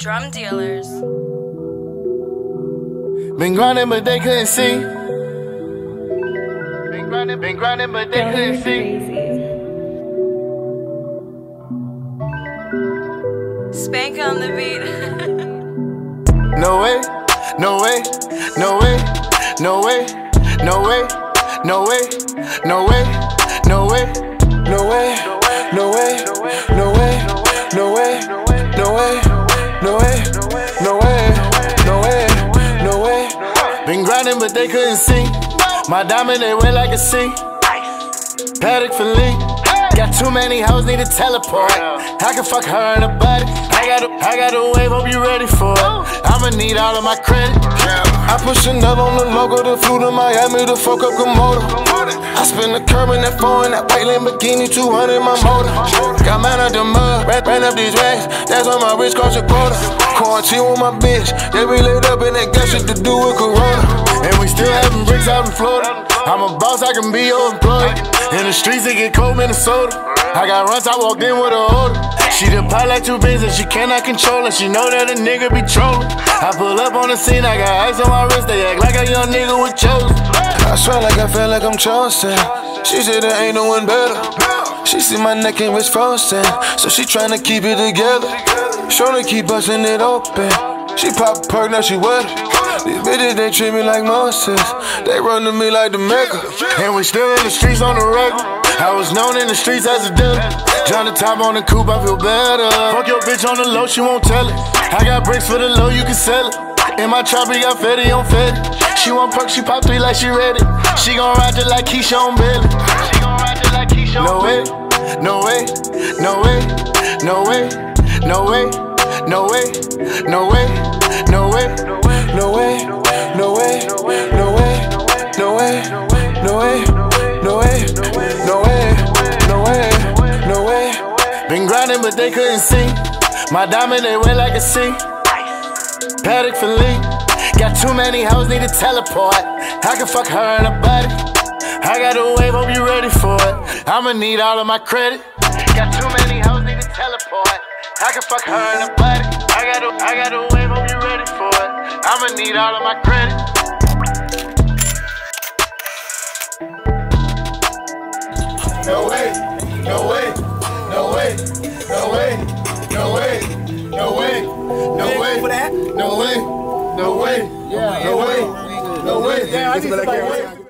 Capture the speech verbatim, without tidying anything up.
Drum dealers. Been grinding, but they couldn't see. Been grinding, been grinding, but they couldn't see. Spank on the beat. No way, no way, no way, no way, no way, no way, no way, no way, no way, no way, no way, no way, no way, no way, no way, no way, no way. Been grinding, but they couldn't see. My diamond, they wear like a C. Paddock for Lee. Got too many hoes, need to teleport. I can fuck her in a body. I got a, I got a wave, hope you ready for it. I'ma need all of my credit. I put Chanel on the logo, the flew to Miami to fuck up Komodo. I spin the curb in that four in that white Lamborghini, two hundred my motor. Got mine out the mud, ran, ran up these racks, that's on my wrist, cost a quarter. Quarantine with my bitch, they be lit up and they got shit to do with Corona. And we still having bricks out in Florida. I'm a boss, I can be your employee. In the streets, it get cold, Minnesota. I got runs, I walked in with a order. She the pot like two bins and she cannot control her. She know that a nigga be trolling. I pull up on the scene, I got ice on my wrist. They act like a young nigga was chosen. I swear like I feel like I'm chosen. She said there ain't no one better. She see my neck and wrist frozen, so she tryna keep it together. Shorty keep bustin' it open. She pop a perk, now she wet. These bitches, they treat me like Moses. They run to me like the Mecca. And we still in the streets on the regular. I was known in the streets as a dealer. John the top on the coupe, I feel better. Fuck your bitch on the low, she won't tell it. I got bricks for the low, you can sell it. In my trap, we got Fetty on Fetty. She want perk, she pop three like she ready. She gon' ride it like Keisha on Billy. She gon' ride it like Keisha on Billy. No way, no way, no way, no way, no way, no way, no way, no way, no way, no way, no way, no way, no way, no way, no way, no way, no way. Been grinding, but they couldn't see. My diamond, they wear like a C. Paddock for Lee. Got too many hoes, need to teleport. I can fuck her in a body. I got a wave, hope you ready for it. I'ma need all of my credit. Got too many hoes, need to teleport. I can fuck her in a body. I got a, I got a wave, hope you ready for it. I'ma need all of my credit. No way, no way, no way, no way, no way, no way, no way, no way, no way, no way, no way, no way.